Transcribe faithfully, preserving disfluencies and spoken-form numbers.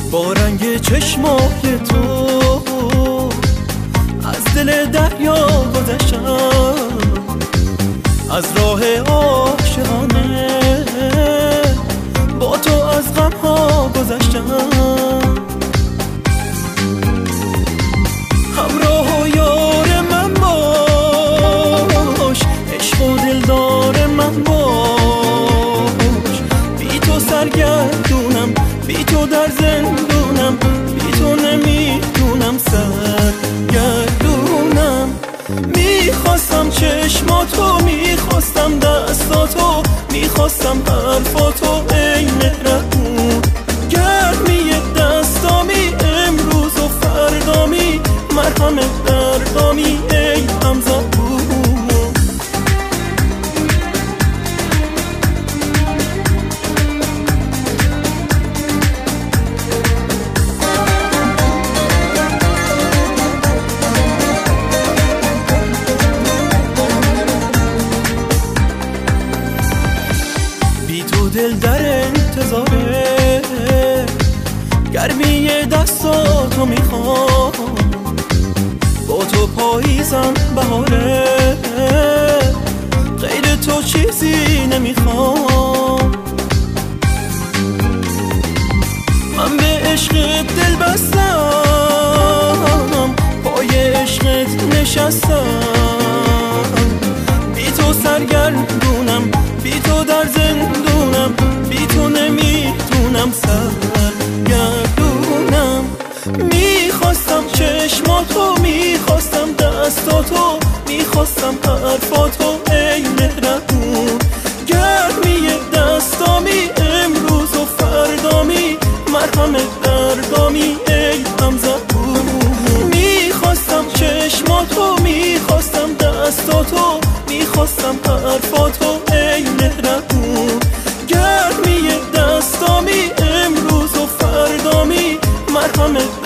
با رنگ چشمای تو از دل دریا گذشتم، از راه عاشقانه با تو از غم ها گذشتم. همراه و یار من باش، عشق و دلدار من باش. بی تو سرگردونم، بی تو در زندونم، بی تو نمیتونم سرگردونم. میخواستم چشماتو، میخواستم دستاتو، میخواستم حرفاتو ای مهربون. گرمی دستامی امروز و فردامی، مرهم دردامی ای همزبون. بی تو دل در انتظاره، گرمی دستاتو میخوام. با تو پاییزم بهاره، غیر تو چیزی نمیخوام. من به عشقت دل بستم، پای عشقت نشستم. بی تو سرگردونم، بی تو در زندونم، بی تو نمیتونم سرگردونم. میخواستم چشماتو، میخواستم دستاتو، میخواستم حرفاتو ای مهربون. گرمی دستامی امروز و فردامی، مرهم دردامی ای همزبون. میخواستم چشماتو، میخواستم دستاتو، میخواستم حرفاتو ای مهربون. گرمی دستامی امروز و فردامی، مرهم